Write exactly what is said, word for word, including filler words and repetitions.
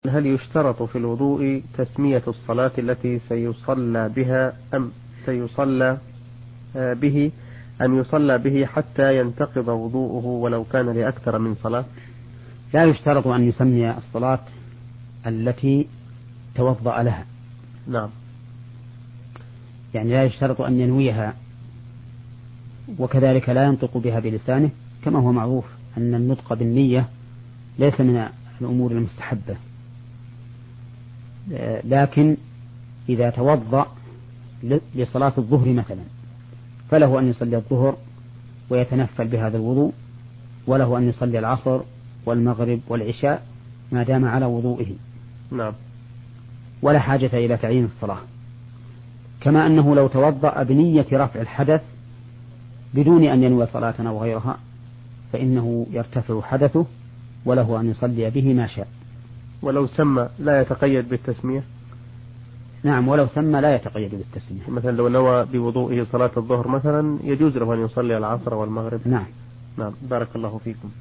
هل يشترط في الوضوء تسمية الصلاة التي سيصلى بها أم سيصلى به أم يصلى به حتى ينتقض وضوءه ولو كان لأكثر من صلاة؟ لا يشترط أن يسمي الصلاة التي توضأ لها. نعم. يعني لا يشترط أن ينويها، وكذلك لا ينطق بها بلسانه، كما هو معروف أن النطق بالنية ليس من الأمور المستحبة. لكن إذا توضأ لصلاة الظهر مثلا فله أن يصلي الظهر ويتنفل بهذا الوضوء، وله أن يصلي العصر والمغرب والعشاء ما دام على وضوئه. نعم. ولا حاجة إلى تعيين الصلاة. كما أنه لو توضأ بنية رفع الحدث بدون أن ينوي صلاة أو غيرها فإنه يرتفع حدثه وله أن يصلي به ما شاء. ولو سمى لا يتقيد بالتسمية؟ نعم، ولو سمى لا يتقيد بالتسمية. مثلا لو نوى بوضوئه صلاة الظهر مثلا يجوز له أن يصلي العصر والمغرب. نعم. نعم. بارك الله فيكم.